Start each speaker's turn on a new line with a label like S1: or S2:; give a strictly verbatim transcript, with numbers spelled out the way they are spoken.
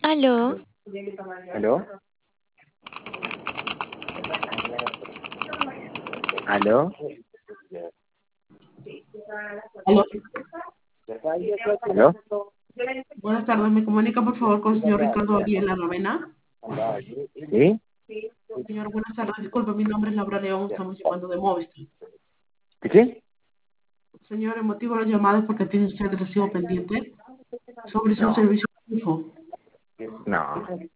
S1: Aló,
S2: ¿Aló? ¿Aló?
S3: Aló,
S2: ¿Aló?
S3: buenas tardes. ¿Me comunica por favor con el señor Ricardo Ariel La Ravena?
S2: ¿Sí?
S3: Señor, buenas tardes. Disculpe, mi nombre es Laura León. Estamos llamando de Movistar.
S2: ¿Qué qué?
S3: Señor, el motivo de la llamada es porque tiene usted el recibo pendiente sobre su
S2: No,
S3: servicio de info.
S2: no.